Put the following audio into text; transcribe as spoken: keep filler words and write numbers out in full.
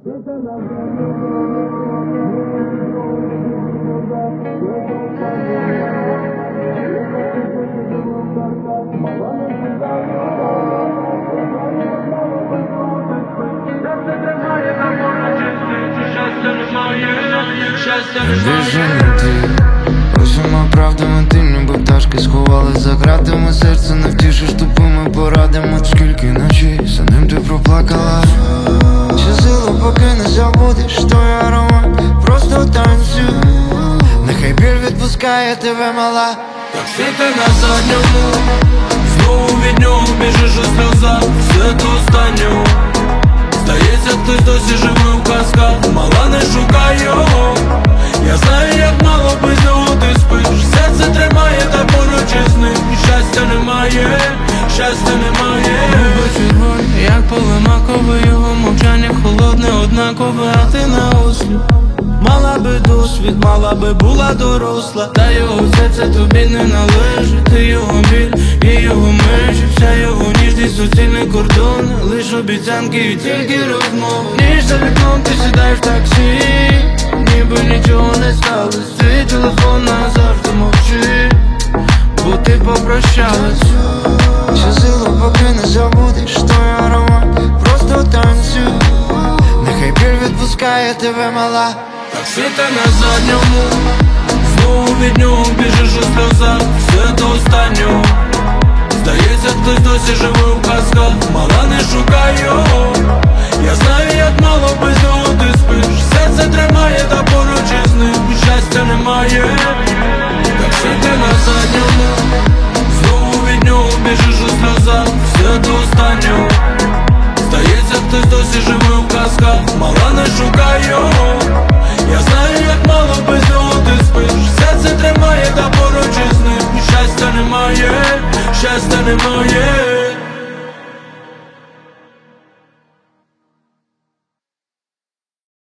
Біжи ти, усіма правдами ти ніби пташки сховали за ґратами. Серце не втішиш тупими порадами. Скільки ночей за ним ти проплакала. Чи силу поки не забудеш той аромат, просто танцюй. Нехай біль відпускає тебе, мала. Як світи на задньому, знову від нього біжиш у сльозах. Все до останнього, здається, хтось досі живе в казках. Мала, не шукай його, я знаю, як мало без нього ти спиш. Серце тримає, та поруч із ним щастя немає, щастя немає. Губи червоні, як поле макове, його мовчання холодне, однакове, а ти на осліп. Мала би досвід, мала би була доросла, та його серце тобі не належить. Ти його біль і його межі, вся його ніжність, суцільні кордони, лиш обіцянки і тільки розмови. Ніж за вікном ти сідаєш в таксі, ніби нічого не сталося. Твій телефон назавжди мовчи, бо ти попрощалась. Чи силу поки не забудеш той аромат, просто танцюй. Нехай біль відпускає тебе, мала. Так світа на задньому, знову від нього біжиш у сльозах. Все до останнього, здається, хтось досі живе в казках. Мала, не шукай його, я знаю.